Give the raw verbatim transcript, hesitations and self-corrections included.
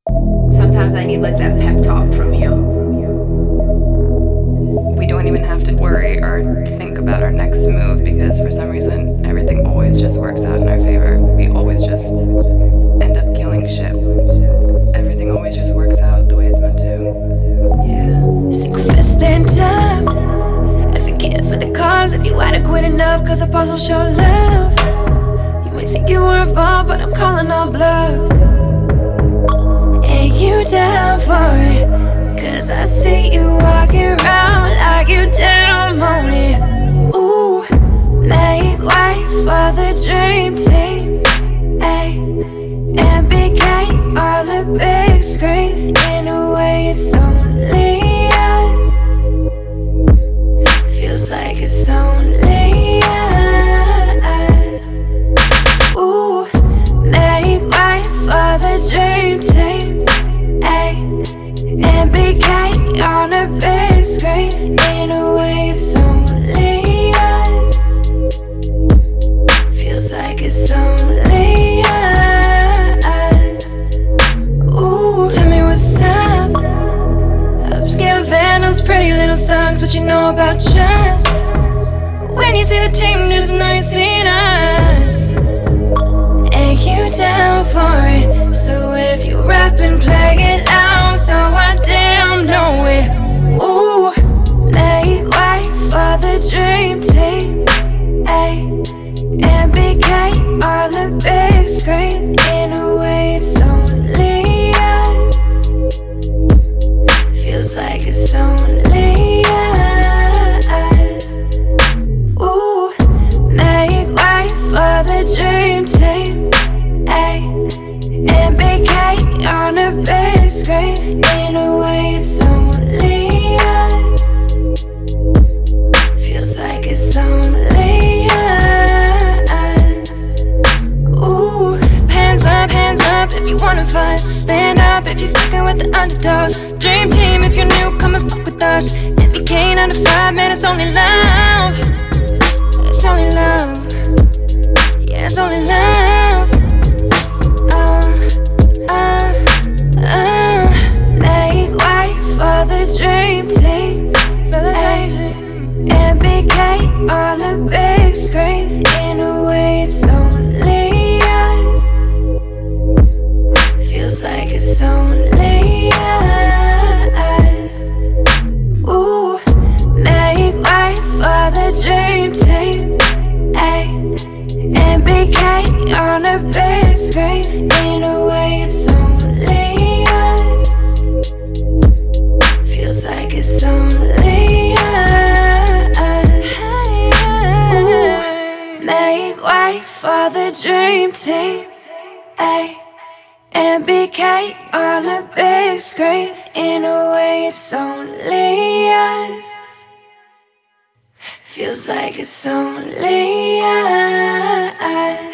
Sometimes I need like that pep talk from you. We don't even have to worry or think about our next move because for some reason everything always just works out in our favor. We always just end up killing shit. Everything always just works out the way it's meant to. Yeah. Stick a fist in time. Advocate for the cause if you adequate enough, cause a puzzle show love. You might think you were involved, but I'm calling all bluffs. Ain't you down for it? Cause I see you walking around like you don't own it. Ooh, make way for the dream team. Ay, M B K on a big screen. In a way it's only us. Feels like it's only us. Ooh, make way for the dream team. Ay, M B K on a big screen. In a way it's only us. Feels like it's only us. Ooh, tell me what's up. Upscale vandals, pretty little thugs, what you know about trust? When you see the team news, you know you seen us. Ain't you down for it? So if you rap and play it loud, so I damn know it. Ooh, make way for the dream team. Ay, M B K on a big screen. In a way it's only us. Feels like it's only us. Ooh, make way for the dream team. Ay, M B K on a big screen. In a way it's only us. Feels like it's only us. Ooh, hands up, hands up if you wanna fight. Stand up if you're fucking with the underdogs. Dream team if you're new, come and fuck with us. M B K nine to five, man, it's only love. It's only love. Yeah, it's only love. Uh, uh, uh, make way for the dream team. For the dream team. M B K on a big screen. In a way it's only us. Feels like it's only us. Ooh, make way for the dream team. Ay, M B K on a big screen. In a way it's only us. Feels like it's only us. Ooh, make way for the dream team. Ay, M B K on a big screen. In a way it's only us. Feels like it's only us.